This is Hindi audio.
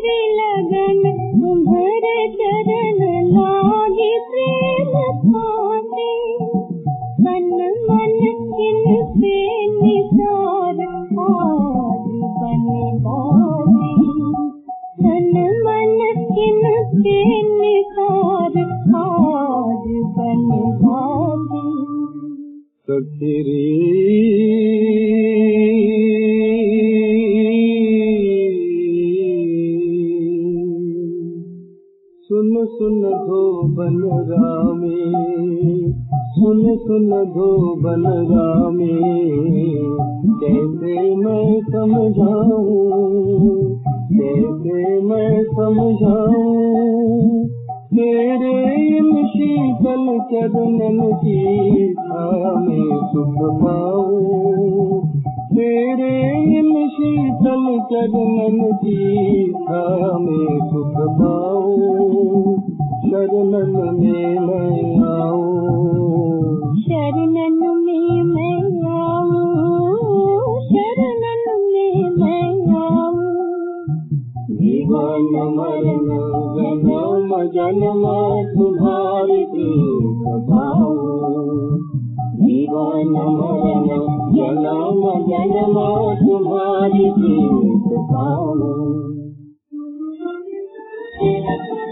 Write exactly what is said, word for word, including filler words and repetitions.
मेरी लगन तुम्हारे चरण लागी प्रेम पाने। तन मन किन पे निसार आज बने बाजी। तन मन किन पे निसार आज बने बाजी। सखीरी सुन सुन धोबन रामे, सुन सुन धोबन रामे, कैसे मैं समझाऊं, कैसे मैं समझाऊं, तेरे इन शीतल चरणन की छाया में सुख पाऊं, तेरे इन शीतल चरणन की छाया में सुख पाऊं, शरणन में मैं आऊं, शरणन में मैं आऊं, शरणन में मैं आऊं। जीवन मरण जन्म जन्म तुम्हारे प्रेम पाऊं, जीवन मरण जन्म जन्म तुम्हारे प्रेम पाऊं।